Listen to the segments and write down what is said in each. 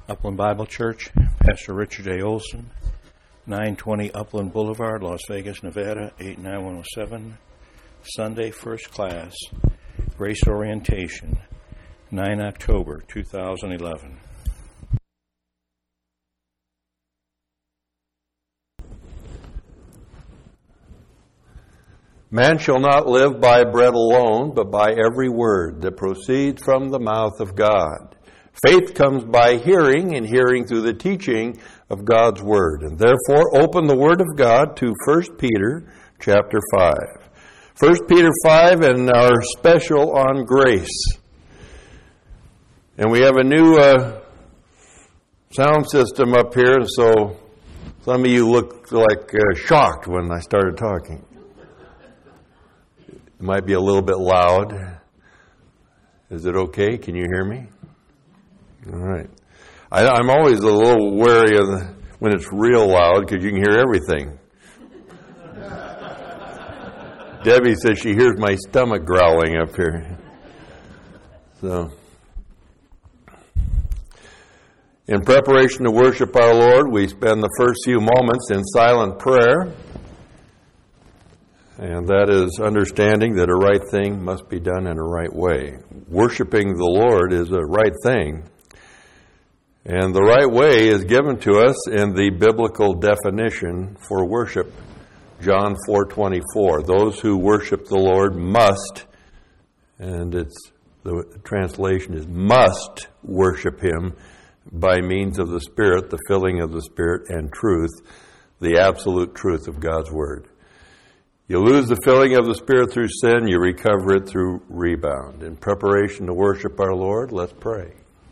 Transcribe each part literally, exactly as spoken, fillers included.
Upland Bible Church, Pastor Richard A. Olson, nine twenty Upland Boulevard, Las Vegas, Nevada, eight nine one oh seven. Sunday, first class, Grace Orientation, the ninth of October, two thousand eleven. Man shall not live by bread alone, but by every word that proceeds from the mouth of God. Faith comes by hearing, and hearing through the teaching of God's Word. And therefore, open the Word of God to First Peter chapter five. First Peter five and our special on grace. And we have a new uh, sound system up here, so some of you look like uh, shocked when I started talking. It might be a little bit loud. Is it okay? Can you hear me? All right. I, I'm always a little wary of the, when it's real loud because you can hear everything. Debbie says she hears my stomach growling up here. So, in preparation to worship our Lord, we spend the first few moments in silent prayer. And that is understanding that a right thing must be done in a right way. Worshiping the Lord is a right thing. And the right way is given to us in the biblical definition for worship, John four twenty-four. Those who worship the Lord must, and it's the translation is must worship Him by means of the Spirit, the filling of the Spirit, and truth, the absolute truth of God's Word. You lose the filling of the Spirit through sin, you recover it through rebound. In preparation to worship our Lord, let's pray.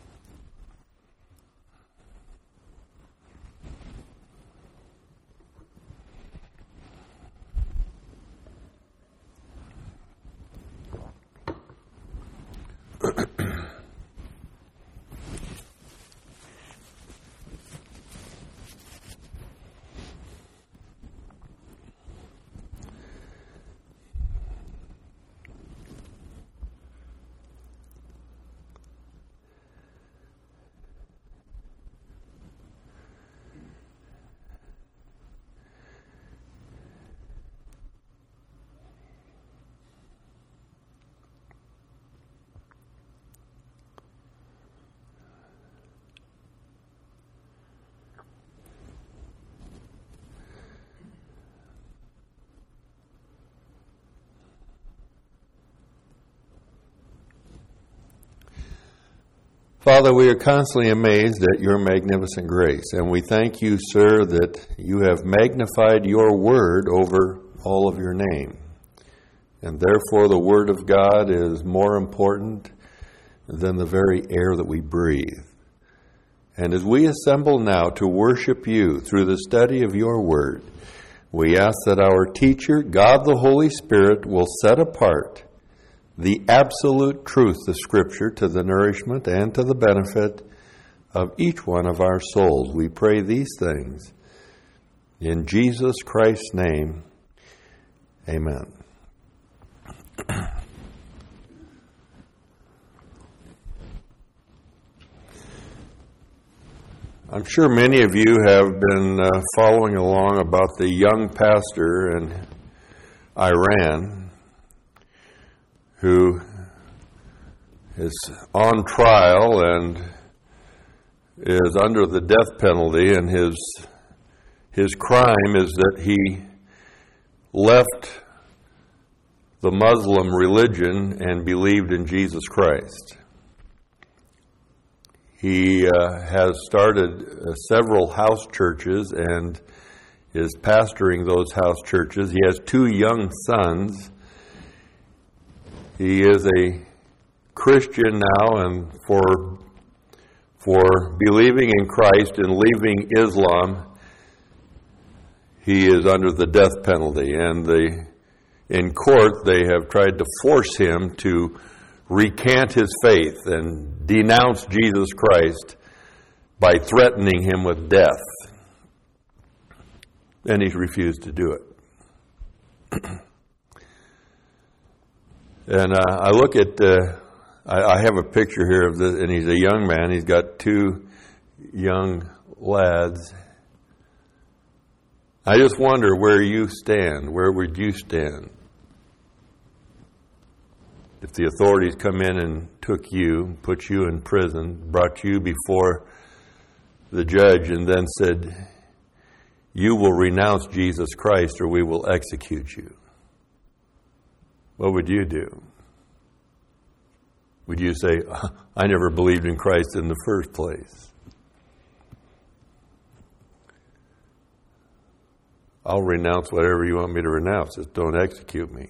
Father, we are constantly amazed at your magnificent grace, and we thank you, sir, that you have magnified your word over all of your name. And therefore the word of God is more important than the very air that we breathe. And as we assemble now to worship you through the study of your word, we ask that our teacher, God the Holy Spirit, will set apart the absolute truth of Scripture to the nourishment and to the benefit of each one of our souls. We pray these things in Jesus Christ's name. Amen. I'm sure many of you have been uh, following along about the young pastor in Iran who is on trial and is under the death penalty, and his his crime is that he left the Muslim religion and believed in Jesus Christ. He uh, has started uh, several house churches and is pastoring those house churches. He has two young sons. He is a Christian now, and for for believing in Christ and leaving Islam, he is under the death penalty. And the, in court, they have tried to force him to recant his faith and denounce Jesus Christ by threatening him with death. And he's refused to do it. And uh, I look at, uh, I, I have a picture here of this, and he's a young man. He's got two young lads. I just wonder where you stand. Where would you stand if the authorities come in and took you, put you in prison, brought you before the judge, and then said, you will renounce Jesus Christ or we will execute you? What would you do? Would you say, I never believed in Christ in the first place? I'll renounce whatever you want me to renounce. Just don't execute me.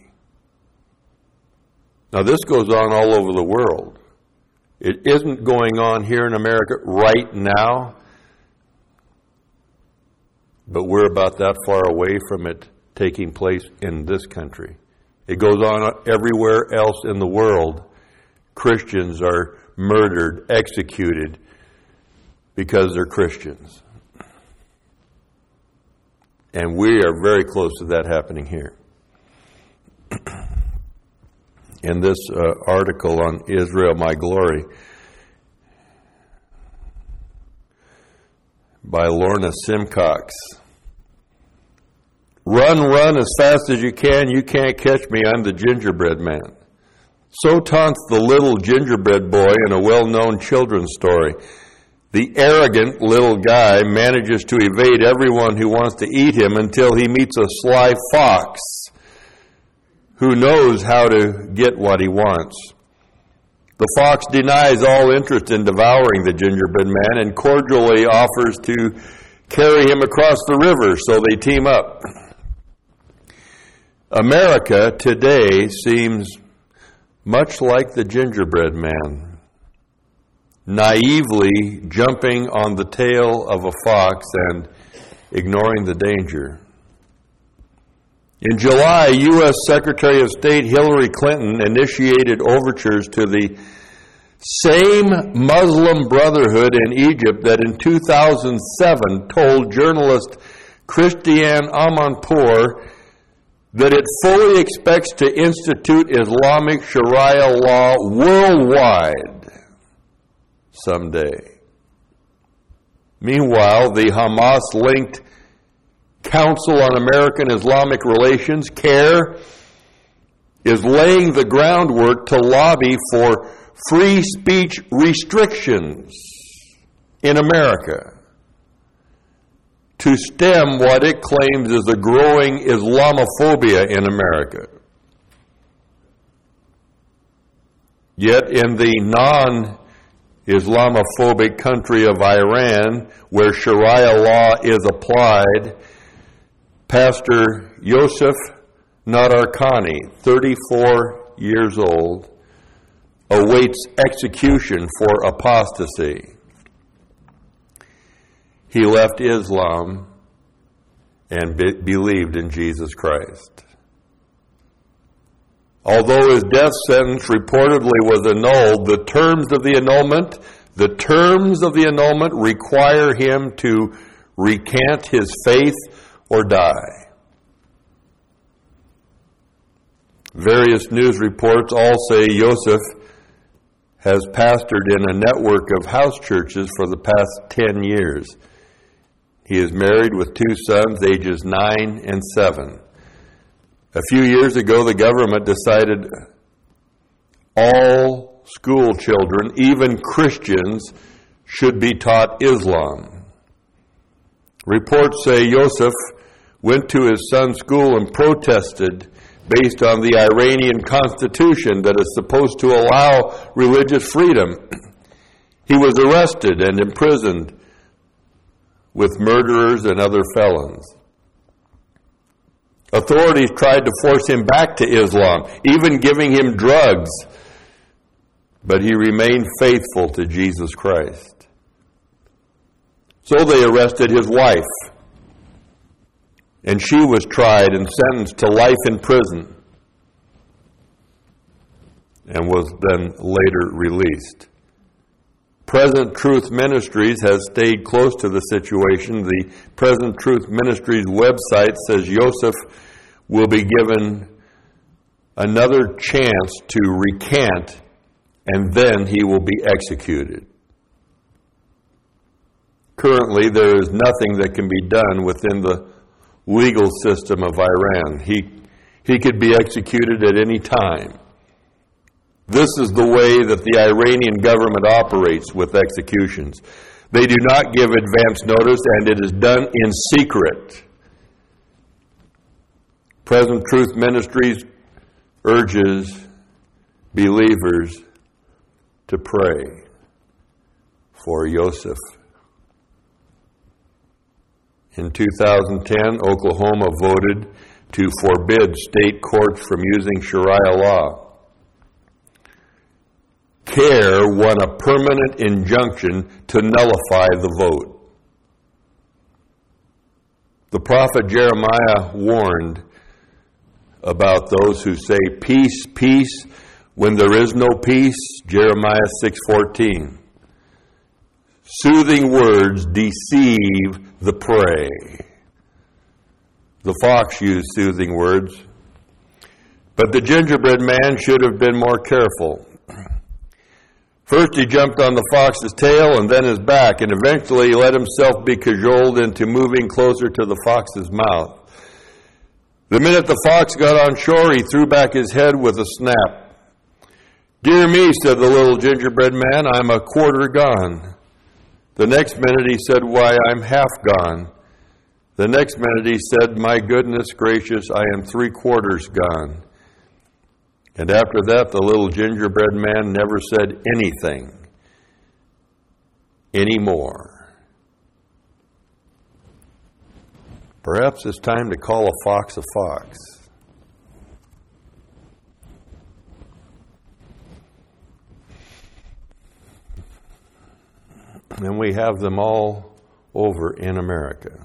Now, this goes on all over the world. It isn't going on here in America right now, but we're about that far away from it taking place in this country. It goes on everywhere else in the world. Christians are murdered, executed, because they're Christians. And we are very close to that happening here. In this uh, article on Israel, My Glory, by Lorna Simcox. Run, run as fast as you can. You can't catch me. I'm the gingerbread man. So taunts the little gingerbread boy in a well-known children's story. The arrogant little guy manages to evade everyone who wants to eat him until he meets a sly fox who knows how to get what he wants. The fox denies all interest in devouring the gingerbread man and cordially offers to carry him across the river, so they team up. America today seems much like the gingerbread man, naively jumping on the tail of a fox and ignoring the danger. In July, U S Secretary of State Hillary Clinton initiated overtures to the same Muslim Brotherhood in Egypt that in two thousand seven told journalist Christiane Amanpour that it fully expects to institute Islamic Sharia law worldwide someday. Meanwhile, the Hamas-linked Council on American Islamic Relations, CAIR, is laying the groundwork to lobby for free speech restrictions in America to stem what it claims is a growing Islamophobia in America. Yet in the non-Islamophobic country of Iran, where Sharia law is applied, Pastor Yosef Nadarkhani, thirty-four years old, awaits execution for apostasy. He left Islam and be- believed in Jesus Christ. Although his death sentence reportedly was annulled, the terms of the annulment, the terms of the annulment require him to recant his faith or die. Various news reports all say Yosef has pastored in a network of house churches for the past ten years. He is married with two sons, ages nine and seven. A few years ago, the government decided all school children, even Christians, should be taught Islam. Reports say Yosef went to his son's school and protested based on the Iranian constitution that is supposed to allow religious freedom. He was arrested and imprisoned with murderers and other felons. Authorities tried to force him back to Islam, even giving him drugs, but he remained faithful to Jesus Christ. So they arrested his wife, and she was tried and sentenced to life in prison and was then later released. Present Truth Ministries has stayed close to the situation. The Present Truth Ministries website says Yosef will be given another chance to recant, and then he will be executed. currently there is nothing that can be done within the legal system of Iran. He, he could be executed at any time. This is the way that the Iranian government operates with executions. They do not give advance notice, and it is done in secret. Present Truth Ministries urges believers to pray for Yosef. In two thousand ten, Oklahoma voted to forbid state courts from using Sharia law. CARE won a permanent injunction to nullify the vote. The prophet Jeremiah warned about those who say, peace, peace, when there is no peace. Jeremiah six fourteen. Soothing words deceive the prey. The fox used soothing words, but the gingerbread man should have been more careful. First he jumped on the fox's tail and then his back, and eventually he let himself be cajoled into moving closer to the fox's mouth. The minute the fox got on shore, he threw back his head with a snap. Dear me, said the little gingerbread man, I'm a quarter gone. The next minute he said, why, I'm half gone. The next minute he said, my goodness gracious, I am three quarters gone. And after that, the little gingerbread man never said anything anymore. Perhaps it's time to call a fox a fox. And we have them all over in America.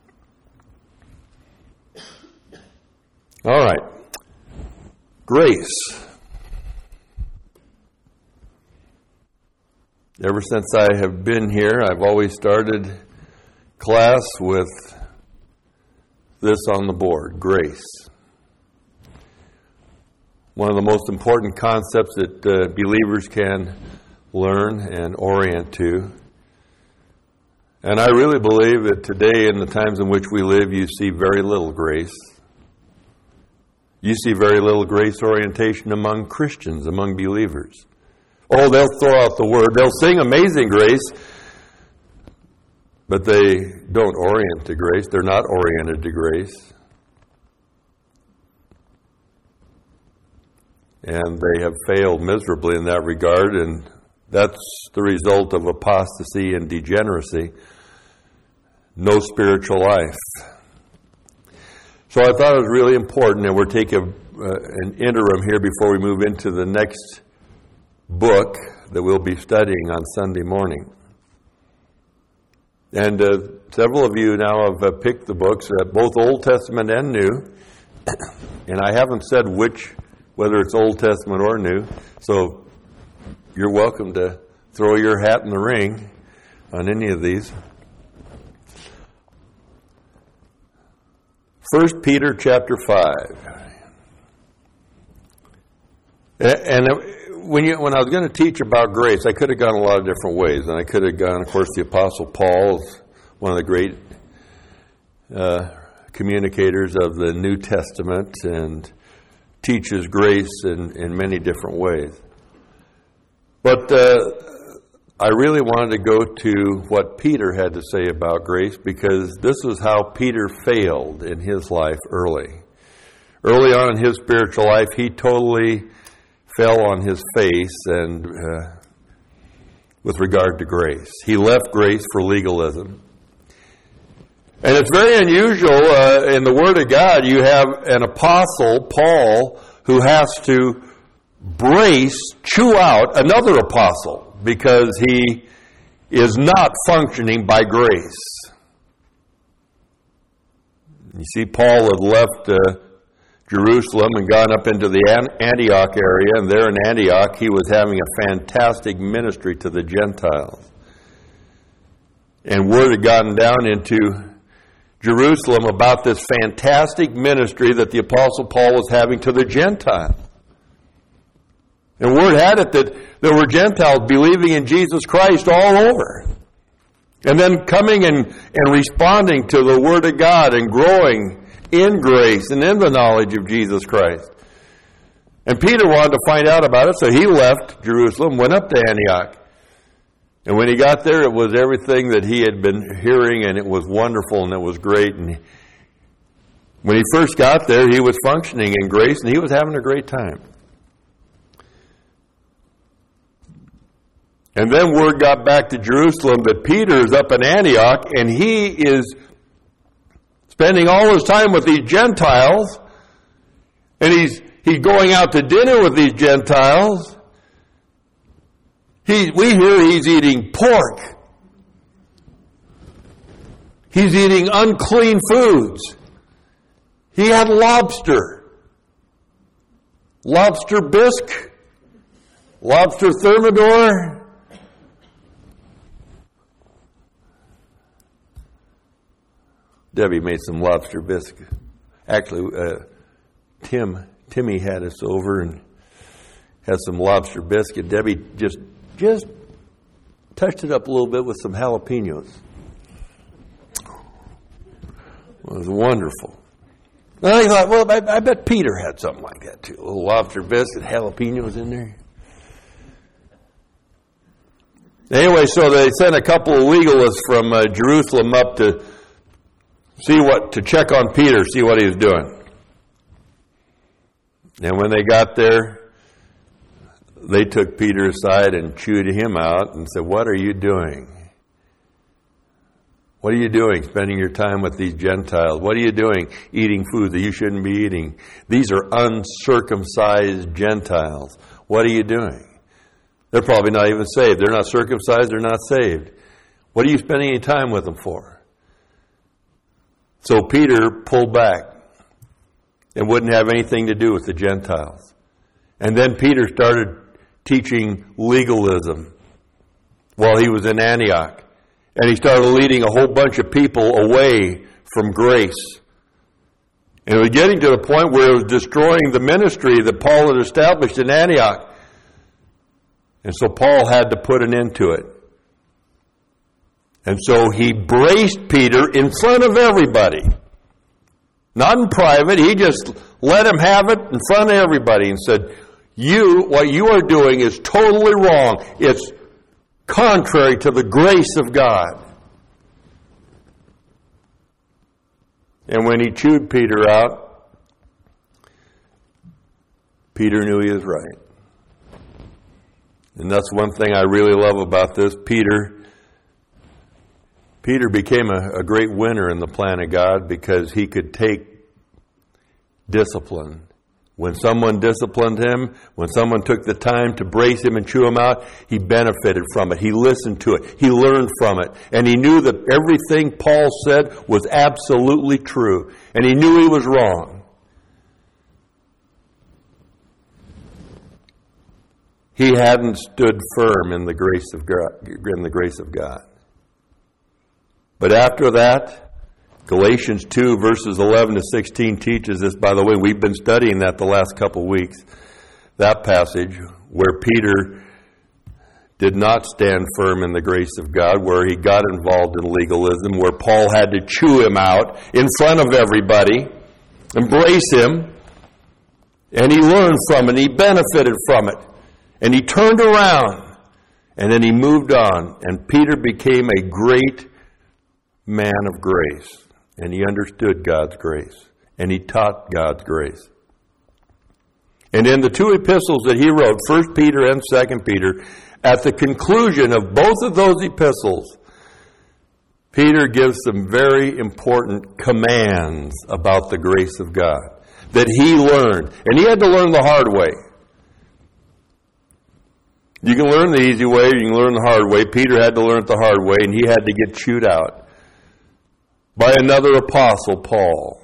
All right. Grace. Ever since I have been here, I've always started class with this on the board, grace. One of the most important concepts that uh, believers can learn and orient to. And I really believe that today, in the times in which we live, you see very little grace. You see very little grace orientation among Christians, among believers. Oh, they'll throw out the word. They'll sing Amazing Grace, but they don't orient to grace. They're not oriented to grace. And they have failed miserably in that regard, and that's the result of apostasy and degeneracy. No spiritual life. So I thought it was really important, and we'll take a, uh, an interim here before we move into the next book that we'll be studying on Sunday morning. And uh, several of you now have uh, picked the books, uh, both Old Testament and New. And I haven't said which, whether it's Old Testament or New. So you're welcome to throw your hat in the ring on any of these. First Peter chapter five. And when you, when I was going to teach about grace, I could have gone a lot of different ways. And I could have gone, of course, the Apostle Paul is one of the great uh, communicators of the New Testament and teaches grace in, in many different ways. But uh, I really wanted to go to what Peter had to say about grace, because this is how Peter failed in his life early. Early on in his spiritual life, he totally fell on his face and uh, with regard to grace. He left grace for legalism. And it's very unusual uh, in the Word of God. You have an apostle, Paul, who has to brace, chew out another apostle because he is not functioning by grace. You see, Paul had left uh, Jerusalem and gone up into the Antioch area, and there in Antioch he was having a fantastic ministry to the Gentiles. And word had gotten down into Jerusalem about this fantastic ministry that the Apostle Paul was having to the Gentiles. And word had it that there were Gentiles believing in Jesus Christ all over. And then coming and, and responding to the Word of God and growing in grace and in the knowledge of Jesus Christ. And Peter wanted to find out about it, so he left Jerusalem, went up to Antioch. And when he got there, it was everything that he had been hearing, and it was wonderful, and it was great. And when he first got there, he was functioning in grace, and he was having a great time. And then word got back to Jerusalem that Peter is up in Antioch, and he is spending all his time with these Gentiles, and he's he's going out to dinner with these Gentiles. He, we hear he's eating pork. He's eating unclean foods. He had lobster. Lobster bisque. Lobster thermidor. Debbie made some lobster bisque. Actually, uh, Tim, Timmy had us over and had some lobster biscuit. Debbie just, just touched it up a little bit with some jalapenos. It was wonderful. And I thought, well, I, I bet Peter had something like that too. A little lobster biscuit, jalapenos in there. Anyway, so they sent a couple of legalists from uh, Jerusalem up to see what, to check on Peter, see what he was doing. And when they got there, they took Peter aside and chewed him out and said, "What are you doing? What are you doing spending your time with these Gentiles? What are you doing eating food that you shouldn't be eating? These are uncircumcised Gentiles. What are you doing? They're probably not even saved. They're not circumcised. They're not saved. What are you spending any time with them for?" So Peter pulled back and wouldn't have anything to do with the Gentiles. And then Peter started teaching legalism while he was in Antioch. And he started leading a whole bunch of people away from grace. And it was getting to the point where it was destroying the ministry that Paul had established in Antioch. And so Paul had to put an end to it. And so he braced Peter in front of everybody. Not in private. He just let him have it in front of everybody and said, "You, what you are doing is totally wrong. It's contrary to the grace of God." And when he chewed Peter out, Peter knew he was right. And that's one thing I really love about this. Peter Peter became a, a great winner in the plan of God because he could take discipline. When someone disciplined him, when someone took the time to brace him and chew him out, he benefited from it. He listened to it. He learned from it. And he knew that everything Paul said was absolutely true. And he knew he was wrong. He hadn't stood firm in the grace of God, in the grace of God. But after that, Galatians two, verses eleven to sixteen teaches this. By the way, we've been studying that the last couple weeks. That passage where Peter did not stand firm in the grace of God, where he got involved in legalism, where Paul had to chew him out in front of everybody, embrace him, and he learned from it, he benefited from it, and he turned around, and then he moved on, and Peter became a great man of grace, and he understood God's grace, and he taught God's grace. And in the two epistles that he wrote, First Peter and Second Peter, at the conclusion of both of those epistles, Peter gives some very important commands about the grace of God that he learned, and he had to learn the hard way. You can learn the easy way, you can learn the hard way. Peter had to learn it the hard way, and he had to get chewed out by another apostle, Paul.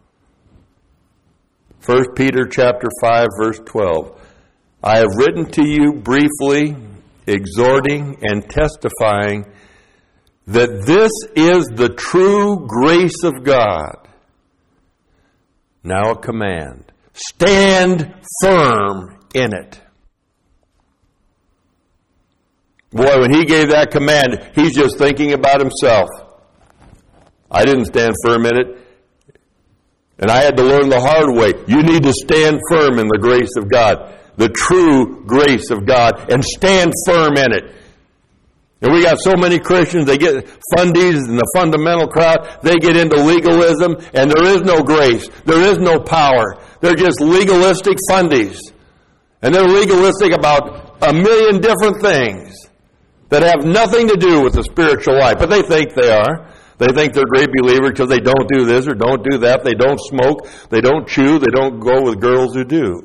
First Peter chapter five, verse twelve. "I have written to you briefly, exhorting and testifying that this is the true grace of God." Now a command. Stand firm in it. Boy, when he gave that command, he's just thinking about himself. I didn't stand firm in it. And I had to learn the hard way. You need to stand firm in the grace of God, the true grace of God, and stand firm in it. And we got so many Christians, they get fundies and the fundamental crowd, they get into legalism, and there is no grace. There is no power. They're just legalistic fundies. And they're legalistic about a million different things that have nothing to do with the spiritual life. But they think they are. They think they're great believers because they don't do this or don't do that. They don't smoke. They don't chew. They don't go with girls who do.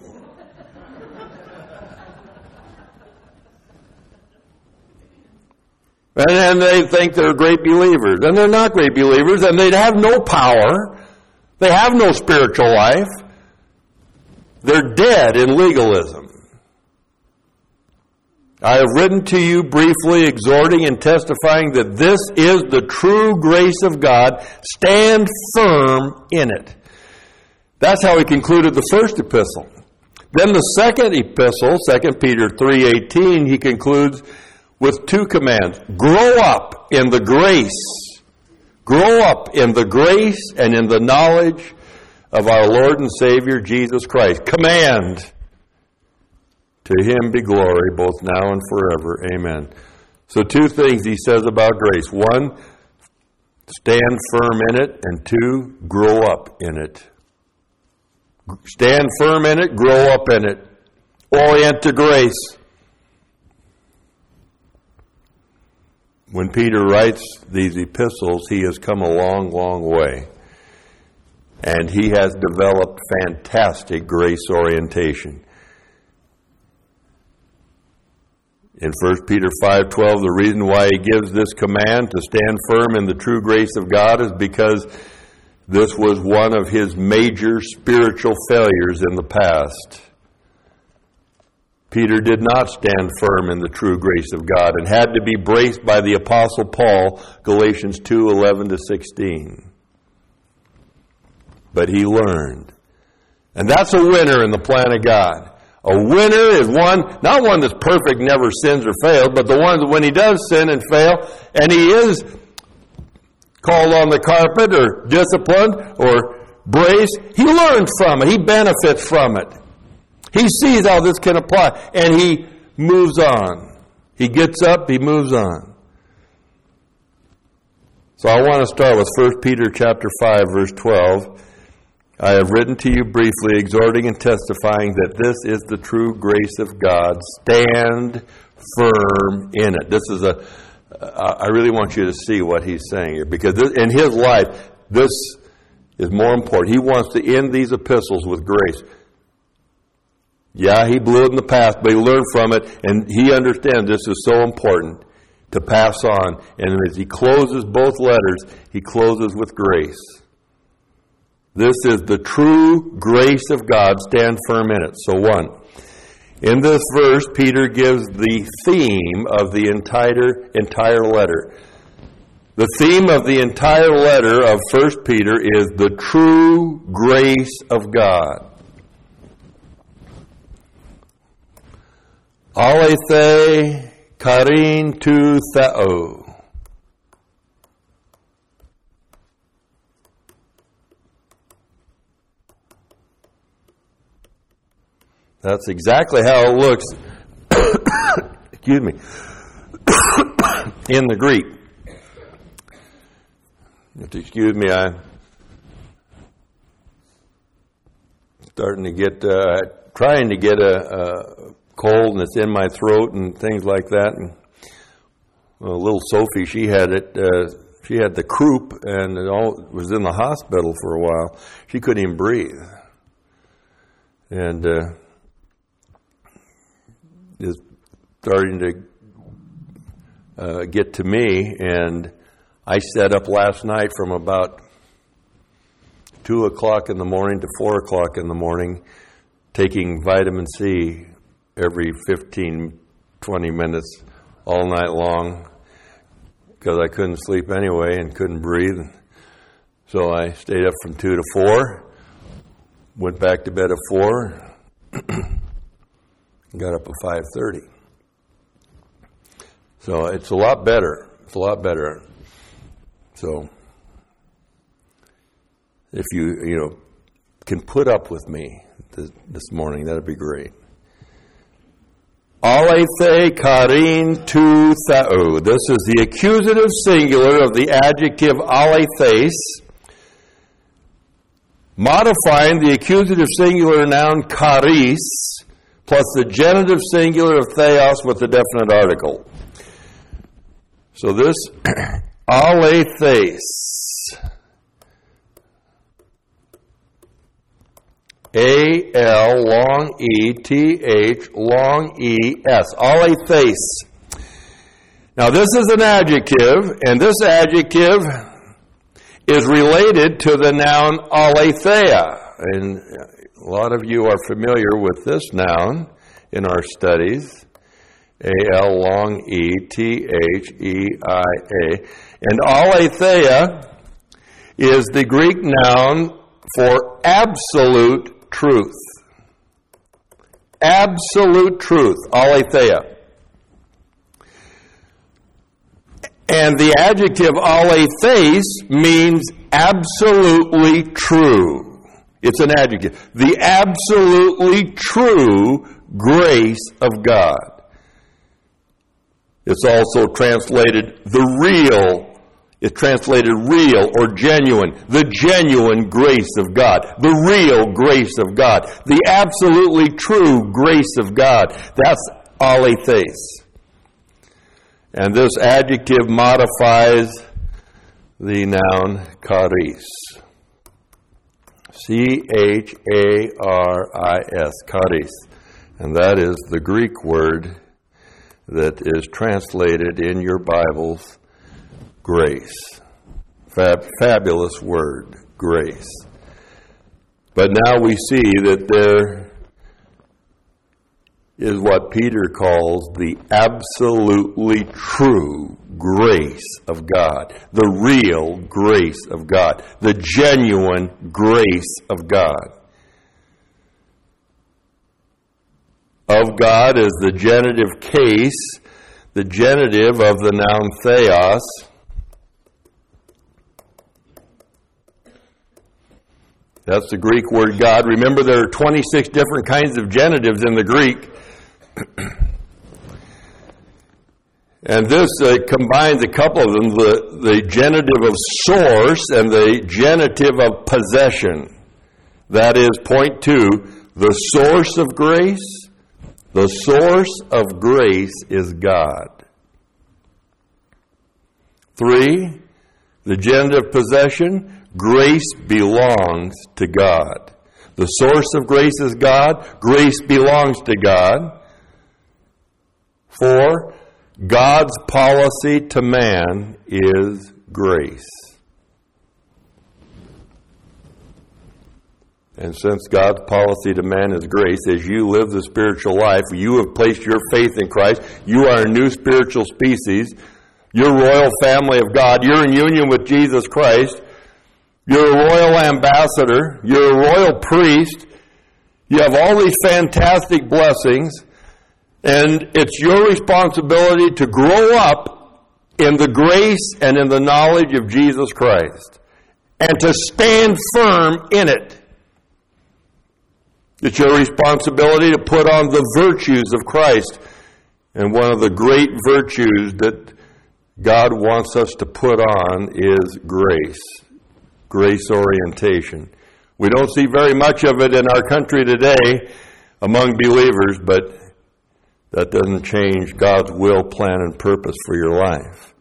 And then they think they're great believers. And they're not great believers. And they have no power. They have no spiritual life. They're dead in legalism. I have written to you briefly, exhorting and testifying that this is the true grace of God. Stand firm in it. That's how he concluded the first epistle. Then the second epistle, Second Peter three eighteen, he concludes with two commands. Grow up in the grace. Grow up in the grace and in the knowledge of our Lord and Savior Jesus Christ. Command. To him be glory both now and forever. Amen. So two things he says about grace. One, stand firm in it. And two, grow up in it. Stand firm in it, grow up in it. Orient to grace. When Peter writes these epistles, he has come a long, long way. And he has developed fantastic grace orientation. In First Peter five twelve, the reason why he gives this command to stand firm in the true grace of God is because this was one of his major spiritual failures in the past. Peter did not stand firm in the true grace of God and had to be braced by the Apostle Paul, Galatians two eleven to sixteen. But he learned. And that's a winner in the plan of God. A winner is one, not one that's perfect, never sins or fails, but the one that when he does sin and fail, and he is called on the carpet or disciplined or braced, he learns from it. He benefits from it. He sees how this can apply, and he moves on. He gets up, he moves on. So I want to start with First Peter chapter five, verse twelve. I have written to you briefly, exhorting and testifying that this is the true grace of God. Stand firm in it. This is a, I really want you to see what he's saying here, because in his life, this is more important. He wants to end these epistles with grace. Yeah, he blew it in the past, but he learned from it, and he understands this is so important to pass on. And as he closes both letters, he closes with grace. This is the true grace of God. Stand firm in it. So one, in this verse, Peter gives the theme of the entire, entire letter. The theme of the entire letter of First Peter is the true grace of God. Aletheia charin tou theo. That's exactly how it looks, excuse me, in the Greek. You have to excuse me, I'm starting to get, uh, trying to get a, a cold, and it's in my throat and things like that. And well, little Sophie, she had it, uh, she had the croup, and it all was in the hospital for a while. She couldn't even breathe. And, uh, is starting to uh, get to me, and I sat up last night from about two o'clock in the morning to four o'clock in the morning, taking vitamin C every fifteen, twenty minutes all night long, because I couldn't sleep anyway and couldn't breathe. So I stayed up from two to four, went back to bed at four, got up at five thirty. So it's a lot better. It's a lot better. So if you, you know, can put up with me this, this morning, that'd be great. Alethe karin tu thau. This is the accusative singular of the adjective alethes, modifying the accusative singular noun charis, plus the genitive singular of theos with the definite article. So this alethes, A L long E T H long E S, alethes. Now this is an adjective, and this adjective is related to the noun aletheia. And a lot of you are familiar with this noun in our studies. A L long E T H E I A. And aletheia is the Greek noun for absolute truth. Absolute truth, aletheia. And the adjective alethes means absolutely true. It's an adjective. The absolutely true grace of God. It's also translated the real. It's translated real or genuine. The genuine grace of God. The real grace of God. The absolutely true grace of God. That's alethes. And this adjective modifies the noun charis. C H A R I S, charis. And that is the Greek word that is translated in your Bibles, grace. Fab, fabulous word, grace. But now we see that there is what Peter calls the absolutely true grace of God. The real grace of God. The genuine grace of God. Of God is the genitive case, the genitive of the noun theos. That's the Greek word God. Remember, there are twenty-six different kinds of genitives in the Greek. And this uh, combines a couple of them, the, the genitive of source and the genitive of possession. That is, point two, the source of grace. The source of grace is God. Three, the genitive possession, grace belongs to God. The source of grace is God. Grace belongs to God. Four, God's policy to man is grace. And since God's policy to man is grace, as you live the spiritual life, you have placed your faith in Christ, you are a new spiritual species, you're a royal family of God, you're in union with Jesus Christ, you're a royal ambassador, you're a royal priest, you have all these fantastic blessings, and it's your responsibility to grow up in the grace and in the knowledge of Jesus Christ, and to stand firm in it. It's your responsibility to put on the virtues of Christ. And one of the great virtues that God wants us to put on is grace. Grace orientation. We don't see very much of it in our country today among believers, but that doesn't change God's will, plan, and purpose for your life.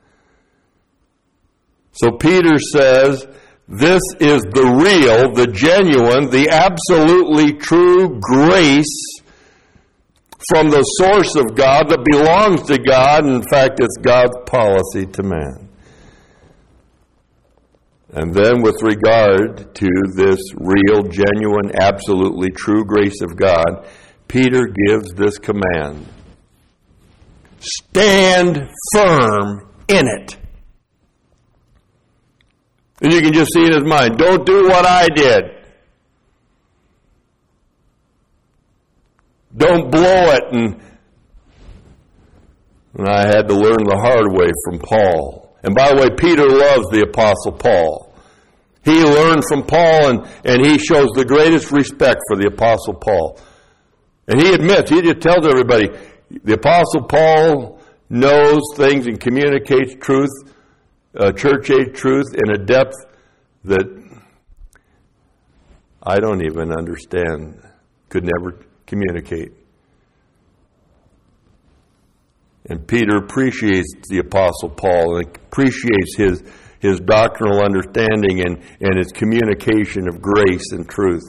So Peter says, this is the real, the genuine, the absolutely true grace from the source of God that belongs to God. In fact, it's God's policy to man. And then with regard to this real, genuine, absolutely true grace of God, Peter gives this command. Stand firm in it. And you can just see in his mind, don't do what I did. Don't blow it and And I had to learn the hard way from Paul. And by the way, Peter loves the Apostle Paul. He learned from Paul, and, and he shows the greatest respect for the Apostle Paul. And he admits, he just tells everybody, the Apostle Paul knows things and communicates truth, uh, church-age truth, in a depth that I don't even understand, could never communicate. And Peter appreciates the Apostle Paul and appreciates his, his doctrinal understanding and, and his communication of grace and truth.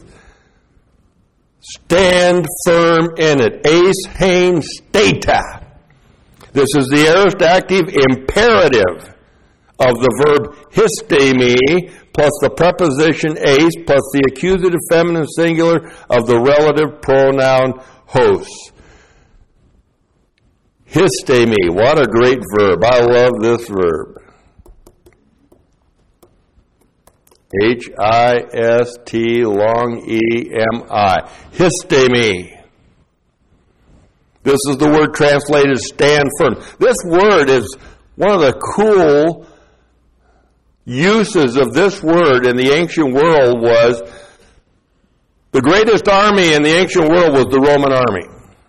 Stand firm in it. Eis hein stata. This is the aorist active imperative of the verb histemi plus the preposition eis plus the accusative feminine singular of the relative pronoun hos. Histemi, what a great verb. I love this verb. H I S T long E M I. Histemi. This is the word translated stand firm. This word is one of the cool uses of this word in the ancient world. Was the greatest army in the ancient world was the Roman army.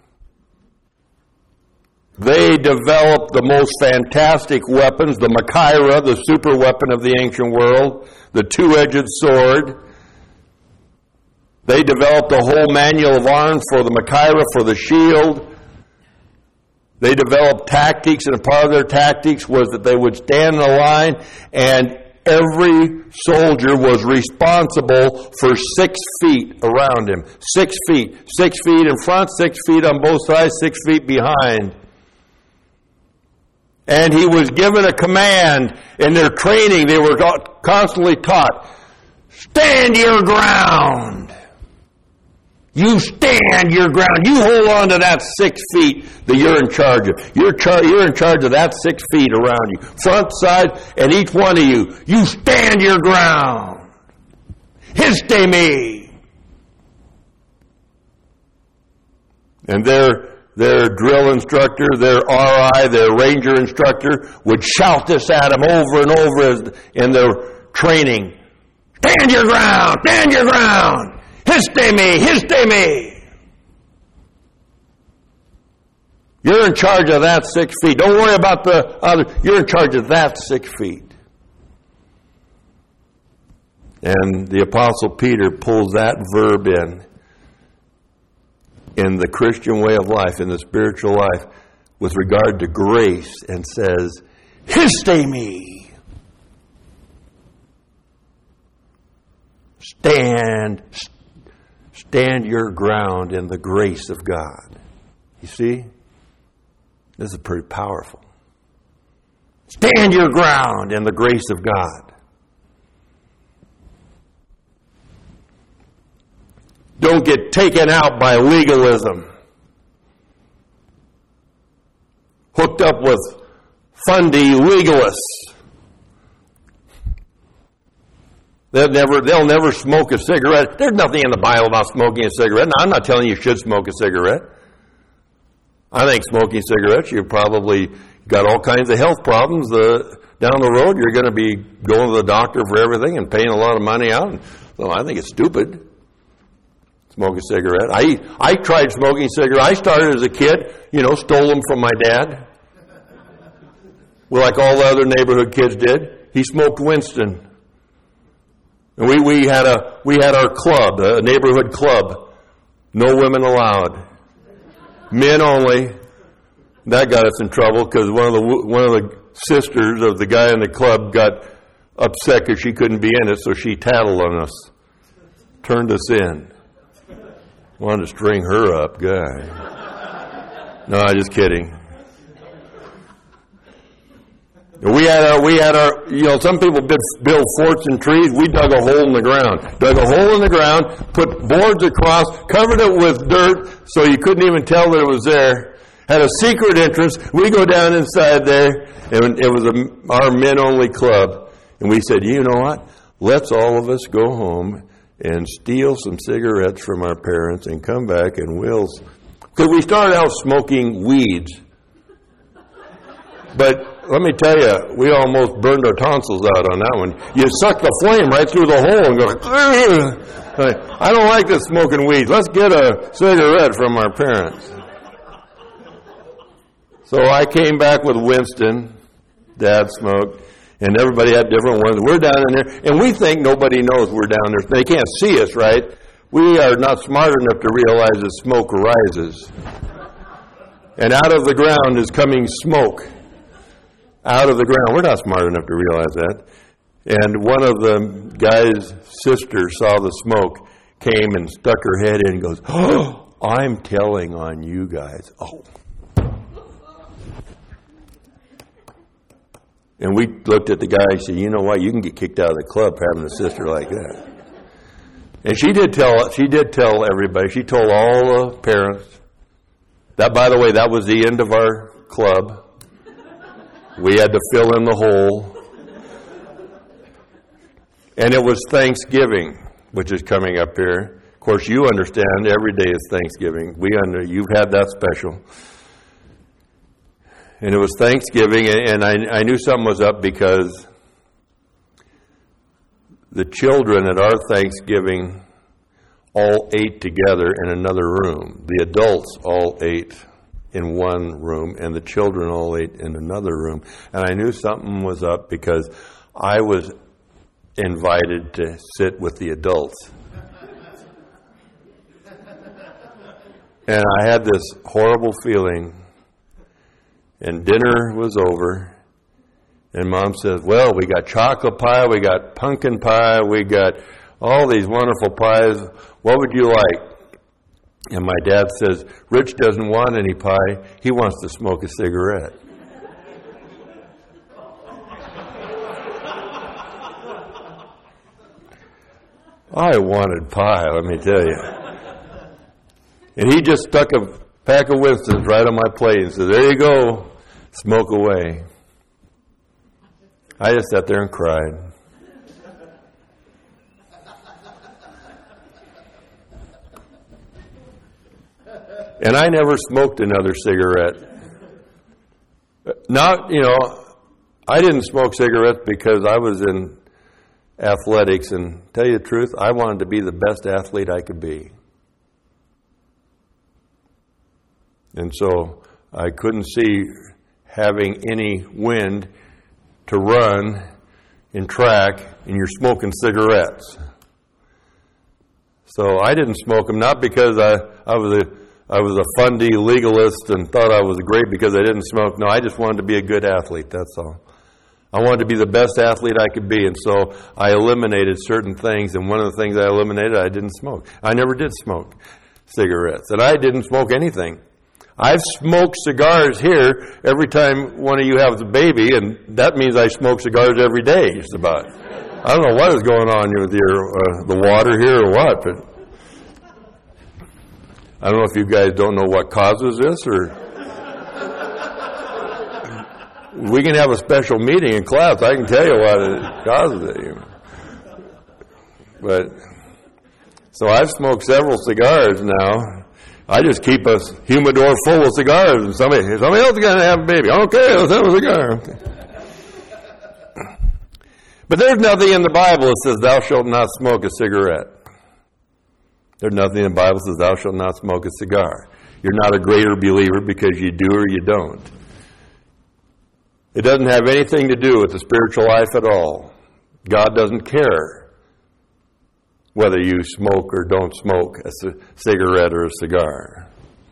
They developed the most fantastic weapons, the Machaira, the super weapon of the ancient world, the two-edged sword. They developed a whole manual of arms for the Machaira, for the shield. They developed tactics, and a part of their tactics was that they would stand in a line, and every soldier was responsible for six feet around him. Six feet. Six feet in front, six feet on both sides, six feet behind. And he was given a command. In their training, they were constantly taught, stand your ground. You stand your ground. You hold on to that six feet that you're in charge of. You're, char- you're in charge of that six feet around you. Front, side, and each one of you. You stand your ground. Histemi. And their, their drill instructor, their R I, their ranger instructor would shout this at them over and over as, in their training. Stand your ground. Stand your ground. Histemi, histemi. You're in charge of that six feet. Don't worry about the other. You're in charge of that six feet. And the Apostle Peter pulls that verb in, in the Christian way of life, in the spiritual life, with regard to grace, and says, histemi. Stand, stand your ground in the grace of God. You see? This is pretty powerful. Stand your ground in the grace of God. Don't get taken out by legalism. Hooked up with fundy legalists. They'll never, they'll never smoke a cigarette. There's nothing in the Bible about smoking a cigarette. Now, I'm not telling you you should smoke a cigarette. I think smoking cigarettes, you've probably got all kinds of health problems. Uh, down the road, you're going to be going to the doctor for everything and paying a lot of money out. So I think it's stupid. Smoke a cigarette. I I tried smoking cigarettes. I started as a kid, you know, stole them from my dad. Well, like all the other neighborhood kids did. He smoked Winston. And we, we had a we had our club, a neighborhood club. No women allowed. Men only. That got us in trouble because one of the one of the sisters of the guy in the club got upset because she couldn't be in it, so she tattled on us, turned us in. Wanted to string her up, guy. No, I'm just kidding. We had our, we had our, you know, some people build forts and trees. We dug a hole in the ground. Dug a hole in the ground, put boards across, covered it with dirt so you couldn't even tell that it was there. Had a secret entrance. We go down inside there, and it was a, our men-only club. And we said, you know what? Let's all of us go home and steal some cigarettes from our parents and come back and we'll... Because we started out smoking weeds. But let me tell you, we almost burned our tonsils out on that one. You suck the flame right through the hole and go, ugh. I don't like this smoking weed. Let's get a cigarette from our parents. So I came back with Winston. Dad smoked. And everybody had different ones. We're down in there, and we think nobody knows we're down there. They can't see us, right? We are not smart enough to realize that smoke arises. And out of the ground is coming smoke. Out of the ground. We're not smart enough to realize that. And one of the guy's sisters saw the smoke, came and stuck her head in and goes, oh, I'm telling on you guys. Oh. And we looked at the guy and said, you know what, you can get kicked out of the club for having a sister like that. And she did tell she did tell everybody. She told all the parents. That, by the way, that was the end of our club. We had to fill in the hole. And it was Thanksgiving, which is coming up here. Of course, you understand every day is Thanksgiving. We under you've had that special. And it was Thanksgiving, and I, I knew something was up because the children at our Thanksgiving all ate together in another room. The adults all ate in one room, and the children all ate in another room. And I knew something was up because I was invited to sit with the adults. And I had this horrible feeling. And dinner was over, and Mom says, well, we got chocolate pie, we got pumpkin pie, we got all these wonderful pies. What would you like? And my dad says, Rich doesn't want any pie. He wants to smoke a cigarette. I wanted pie, let me tell you. And he just stuck a pack of Winstons right on my plate and said, there you go. Smoke away. I just sat there and cried. And I never smoked another cigarette. Not, you know, I didn't smoke cigarettes because I was in athletics, and tell you the truth, I wanted to be the best athlete I could be. And so I couldn't see having any wind to run in track, and you're smoking cigarettes. So I didn't smoke them, not because I, I was a I was a fundy legalist and thought I was great because I didn't smoke. No, I just wanted to be a good athlete, that's all. I wanted to be the best athlete I could be, and so I eliminated certain things, and one of the things I eliminated, I didn't smoke. I never did smoke cigarettes, and I didn't smoke anything. I've smoked cigars here every time one of you has a baby, and that means I smoke cigars every day, just about. I don't know what is going on with your uh, the water here or what, but I don't know if you guys don't know what causes this, or we can have a special meeting in class. I can tell you what it causes it. But so I've smoked several cigars now. I just keep a humidor full of cigars, and somebody, somebody else is going to have a baby. Okay, let's have a cigar. Okay. But there's nothing in the Bible that says, thou shalt not smoke a cigarette. There's nothing in the Bible that says, thou shalt not smoke a cigar. You're not a greater believer because you do or you don't. It doesn't have anything to do with the spiritual life at all. God doesn't care whether you smoke or don't smoke a c- cigarette or a cigar.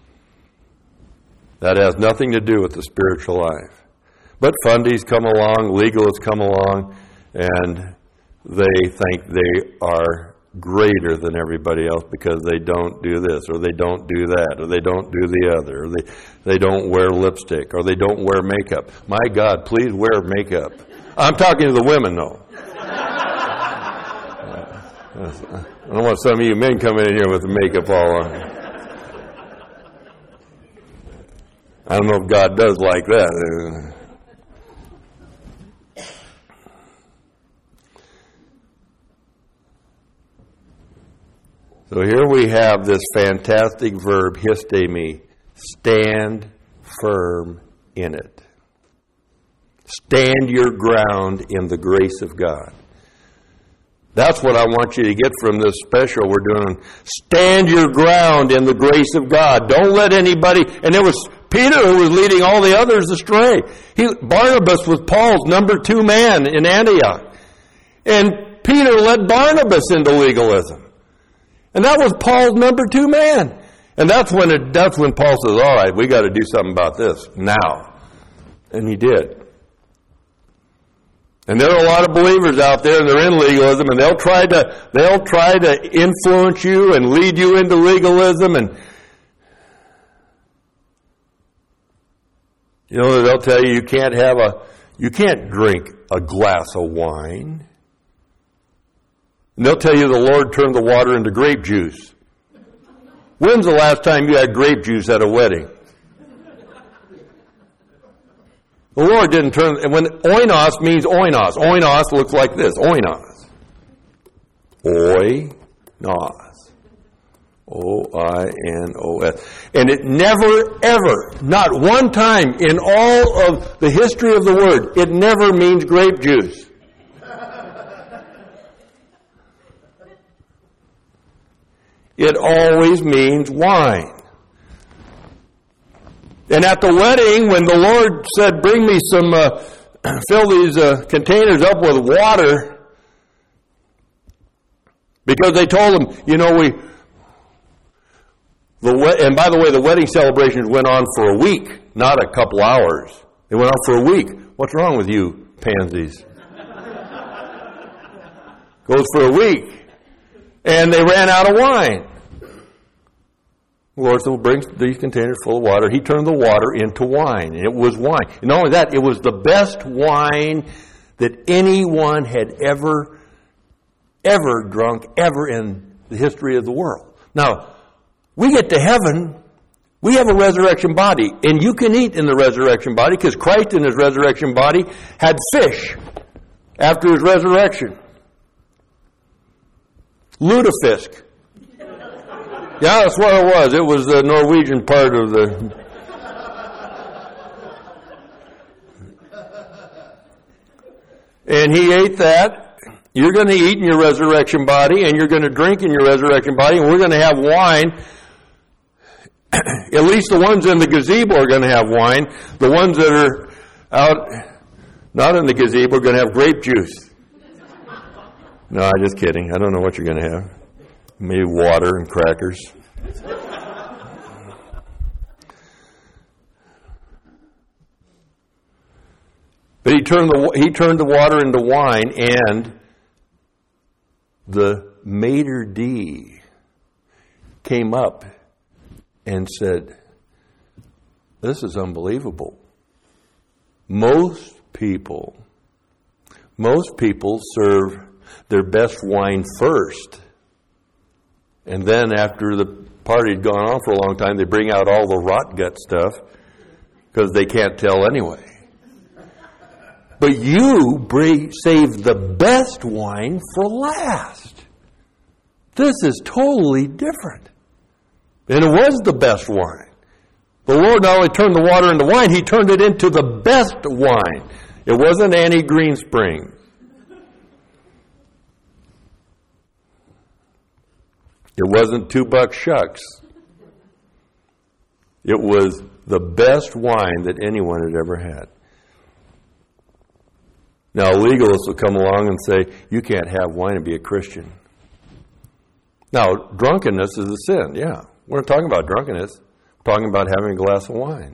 That has nothing to do with the spiritual life. But fundies come along, legalists come along, and they think they are greater than everybody else because they don't do this, or they don't do that, or they don't do the other, or they, they don't wear lipstick, or they don't wear makeup. My God, please wear makeup. I'm talking to the women, though. I don't want some of you men coming in here with the makeup all on. I don't know if God does like that. So here we have this fantastic verb, histemi, stand firm in it. Stand your ground in the grace of God. That's what I want you to get from this special we're doing. Stand your ground in the grace of God. Don't let anybody, and it was Peter who was leading all the others astray. He, Barnabas was Paul's number two man in Antioch. And Peter led Barnabas into legalism. And that was Paul's number two man. And that's when it, that's when Paul says, all right, we got to do something about this now. And he did. And there are a lot of believers out there, and they're in legalism, and they'll try to they'll try to influence you and lead you into legalism, and you know they'll tell you you can't have a you can't drink a glass of wine. And they'll tell you the Lord turned the water into grape juice. When's the last time you had grape juice at a wedding? The Lord didn't turn, and when oinos means oinos. Oinos looks like this, oinos. Oinos. O I N O S. And it never, ever, not one time in all of the history of the word, it never means grape juice. It always means wine. And at the wedding, when the Lord said, bring me some, uh, fill these uh, containers up with water, because they told him, you know, we, the we- and by the way, the wedding celebrations went on for a week, not a couple hours. They went on for a week. What's wrong with you, pansies? Goes for a week. And they ran out of wine. The Lord said, well, bring these containers full of water. He turned the water into wine. And it was wine. And not only that, it was the best wine that anyone had ever, ever drunk, ever in the history of the world. Now, we get to heaven, we have a resurrection body. And you can eat in the resurrection body because Christ in his resurrection body had fish after his resurrection. Lutefisk. Yeah, that's what it was. It was the Norwegian part of the... And he ate that. You're going to eat in your resurrection body, and you're going to drink in your resurrection body, and we're going to have wine. At least the ones in the gazebo are going to have wine. The ones that are out, not in the gazebo, are going to have grape juice. No, I'm just kidding. I don't know what you're going to have. Maybe water and crackers. But he turned the he turned the water into wine, and the maitre d' came up and said, "This is unbelievable. Most people, most people serve their best wine first. And then after the party had gone on for a long time, they bring out all the rot gut stuff because they can't tell anyway. But you bring, save the best wine for last. This is totally different." And it was the best wine. The Lord not only turned the water into wine, he turned it into the best wine. It wasn't Annie Greenspring. It wasn't two buck shucks. It was the best wine that anyone had ever had. Now, legalists will come along and say, you can't have wine and be a Christian. Now, drunkenness is a sin, yeah. We're not talking about drunkenness. We're talking about having a glass of wine.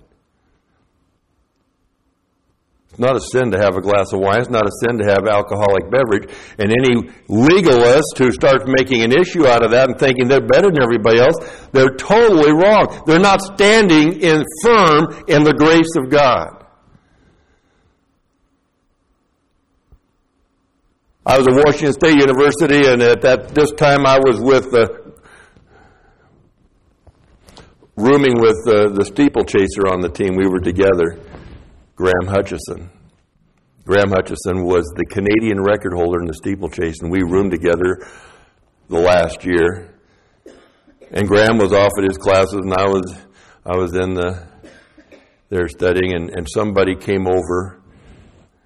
It's not a sin to have a glass of wine. It's not a sin to have alcoholic beverage. And any legalist who starts making an issue out of that and thinking they're better than everybody else, they're totally wrong. They're not standing in firm in the grace of God. I was at Washington State University, and at that this time I was with uh, rooming with uh, the steeplechaser on the team. We were together. Graham Hutchison. Graham Hutchison was the Canadian record holder in the steeplechase, and we roomed together the last year. And Graham was off at his classes, and I was I was in the there studying, and, and somebody came over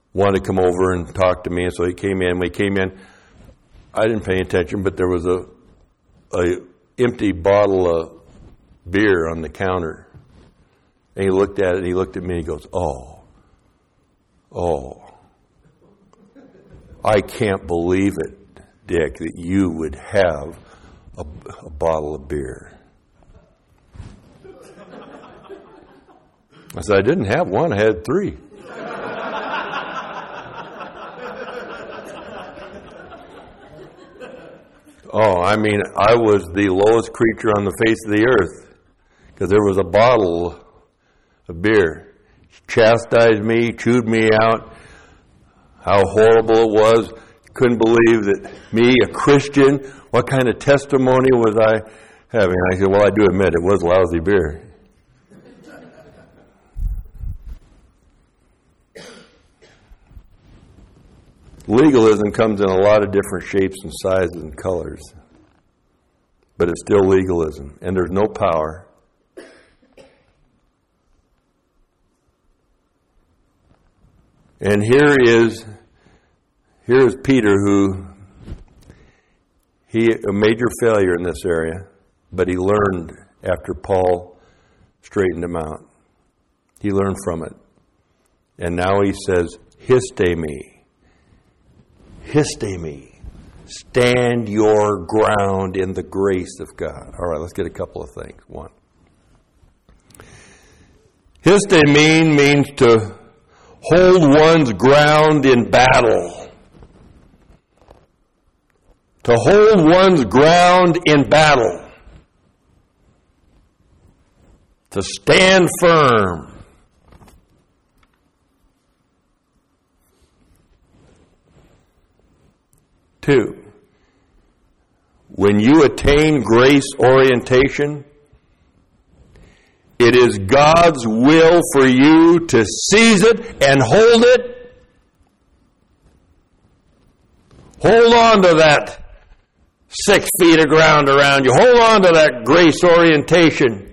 wanted to come over and talk to me, and so he came in. We came in. I didn't pay attention, but there was a a empty bottle of beer on the counter. And he looked at it, and he looked at me, and he goes, oh, oh, I can't believe it, Dick, that you would have a, a bottle of beer. I said, I didn't have one, I had three. Oh, I mean, I was the lowest creature on the face of the earth because there was a bottle of beer. She chastised me, chewed me out, how horrible it was. Couldn't believe that me, a Christian, what kind of testimony was I having? I said, well, I do admit it was lousy beer. Legalism comes in a lot of different shapes and sizes and colors, but it's still legalism, and there's no power. And here is here is Peter, who he a major failure in this area, but he learned after Paul straightened him out. He learned from it, and now he says, "Histemi." Histemi. Stand your ground in the grace of God. All right, let's get a couple of things. One. Histemi means to hold one's ground in battle. To hold one's ground in battle. To stand firm. Two, when you attain grace orientation, it is God's will for you to seize it and hold it. Hold on to that six feet of ground around you. Hold on to that grace orientation.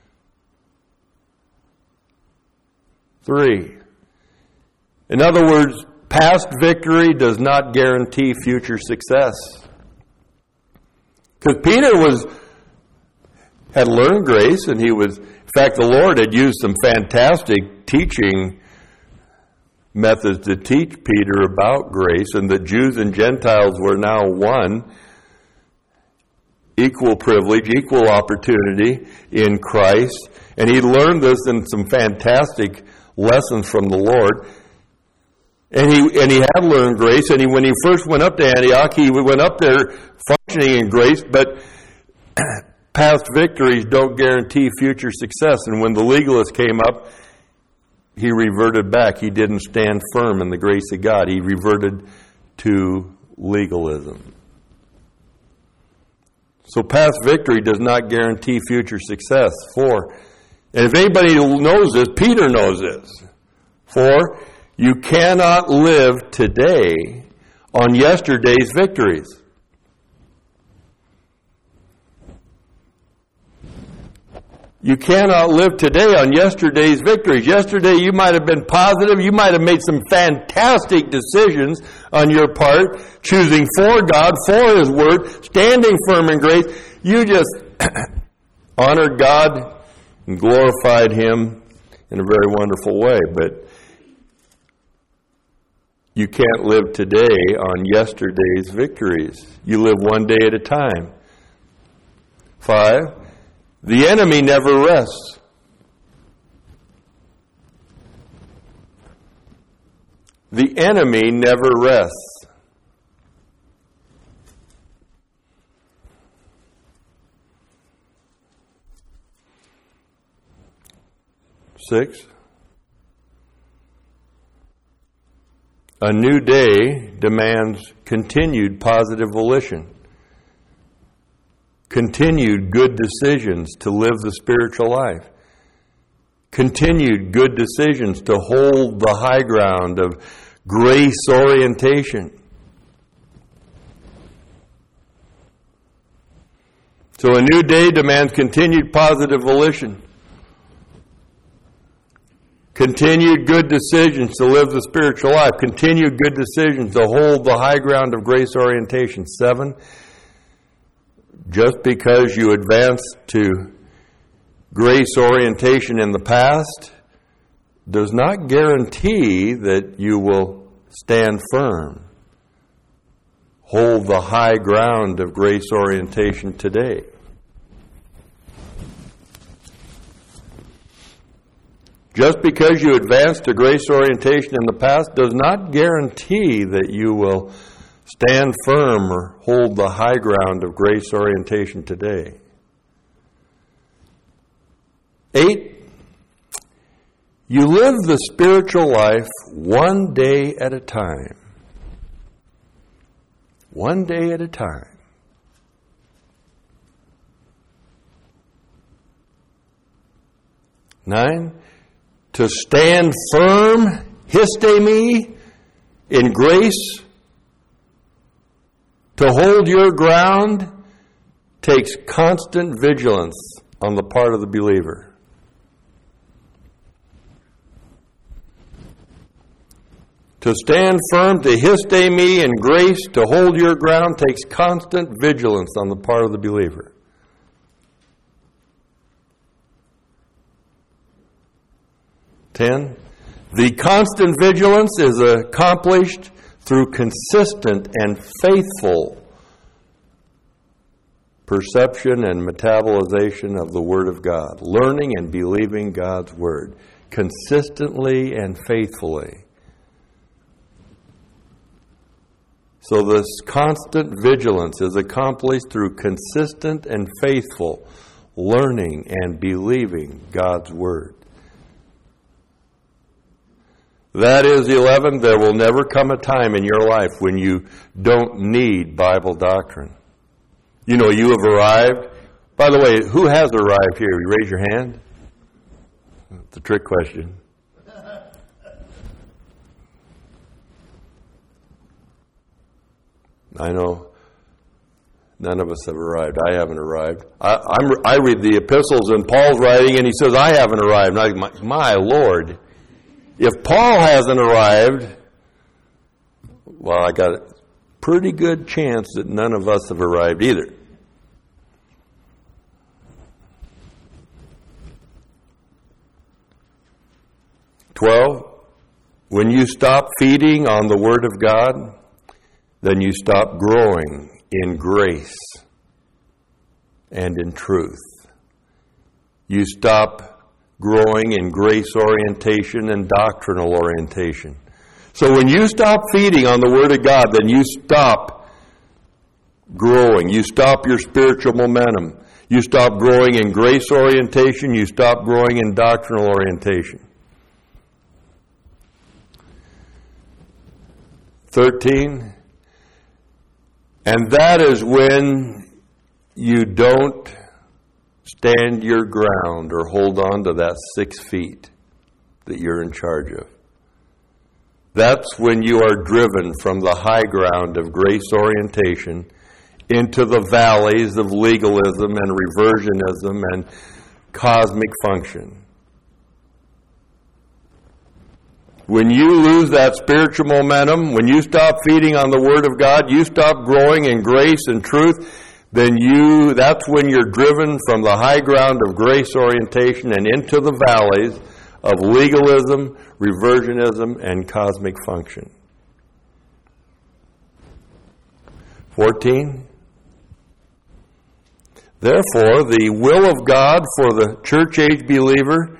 Three, in other words, past victory does not guarantee future success. Because Peter was had learned grace, and he was, in fact, the Lord had used some fantastic teaching methods to teach Peter about grace, and the Jews and Gentiles were now one, equal privilege, equal opportunity in Christ. And he learned this in some fantastic lessons from the Lord. And he and he had learned grace, and he, when he first went up to Antioch, he went up there functioning in grace, but past victories don't guarantee future success. And when the legalist came up, he reverted back. He didn't stand firm in the grace of God. He reverted to legalism. So past victory does not guarantee future success. Four, and if anybody knows this, Peter knows this. Four, you cannot live today on yesterday's victories. You cannot live today on yesterday's victories. Yesterday you might have been positive. You might have made some fantastic decisions on your part, choosing for God, for His Word, standing firm in grace. You just honored God and glorified Him in a very wonderful way. But you can't live today on yesterday's victories. You live one day at a time. Five, the enemy never rests. The enemy never rests. Six, a new day demands continued positive volition, continued good decisions to live the spiritual life, continued good decisions to hold the high ground of grace orientation. So a new day demands continued positive volition, Continued good decisions to live the spiritual life. Continued good decisions to hold the high ground of grace orientation. Seven, just because you advanced to grace orientation in the past does not guarantee that you will stand firm. Hold the high ground of grace orientation today. Just because you advanced to grace orientation in the past does not guarantee that you will stand firm or hold the high ground of grace orientation today. Eight, you live the spiritual life one day at a time. One day at a time. Nine, to stand firm, histemi, in grace, to hold your ground, takes constant vigilance on the part of the believer. To stand firm, to histemi, in grace, to hold your ground, takes constant vigilance on the part of the believer. Ten, the constant vigilance is accomplished through consistent and faithful perception and metabolization of the Word of God, learning and believing God's Word, consistently and faithfully. So this constant vigilance is accomplished through consistent and faithful learning and believing God's Word. That is, eleven, there will never come a time in your life when you don't need Bible doctrine. You know, you have arrived. By the way, who has arrived here? You raise your hand. It's a trick question. I know none of us have arrived. I haven't arrived. I, I'm, I read the epistles and Paul's writing and he says, I haven't arrived. And I, my, my Lord. If Paul hasn't arrived, well, I got a pretty good chance that none of us have arrived either. Twelve, when you stop feeding on the Word of God, then you stop growing in grace and in truth. You stop growing in grace orientation and doctrinal orientation. So when you stop feeding on the Word of God, then you stop growing. You stop your spiritual momentum. You stop growing in grace orientation. You stop growing in doctrinal orientation. Thirteen, and that is when you don't stand your ground or hold on to that six feet that you're in charge of. That's when you are driven from the high ground of grace orientation into the valleys of legalism and reversionism and cosmic function. When you lose that spiritual momentum, when you stop feeding on the Word of God, you stop growing in grace and truth, then you, that's when you're driven from the high ground of grace orientation and into the valleys of legalism, reversionism, and cosmic function. Fourteen. Therefore, the will of God for the church age believer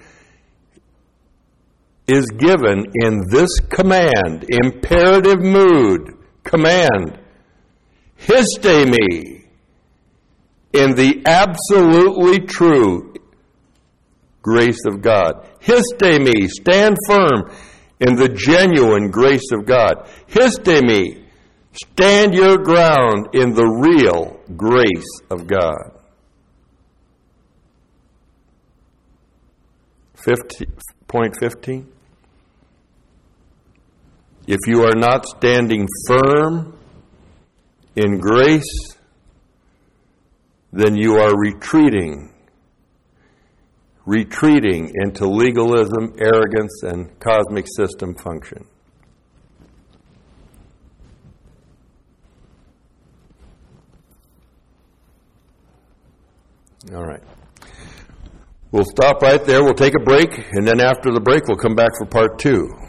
is given in this command, imperative mood, command, histemi, in the absolutely true grace of God. Histemi, stand firm in the genuine grace of God. Histemi, stand your ground in the real grace of God. fifteen, point fifteen. If you are not standing firm in grace, then you are retreating, retreating into legalism, arrogance, and cosmic system function. All right. We'll stop right there. We'll take a break, and then after the break, we'll come back for part two.